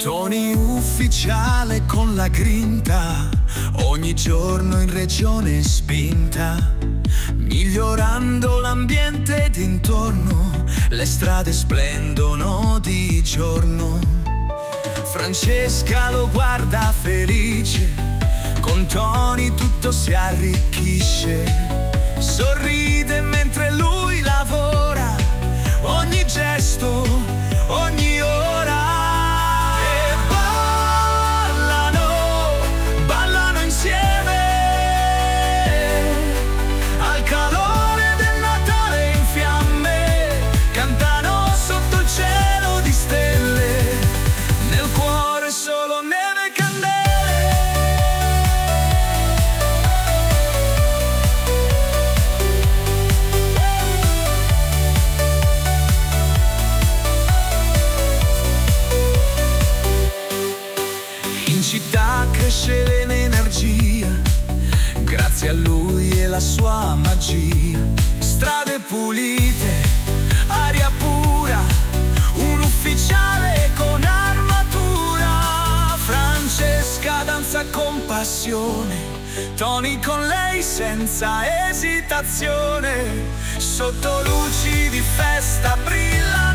Tony ufficiale con la grinta, ogni giorno in regione spinta, migliorando l'ambiente d'intorno, le strade splendono di giorno. Francesca lo guarda felice, con Tony tutto si arricchisce, sorride mentre lui lavora, ogni gesto, ogni ora. E ballano insieme, al calore del Natale in fiamme, cantano sotto il cielo di stelle, nel cuore solo neve e candele. In città cresce l'energia, grazie a lui e la sua magia. Strade pulite, aria pura, un ufficiale con armatura. Francesca danza con passione, Tony con lei senza esitazione. Sotto luci di festa brilla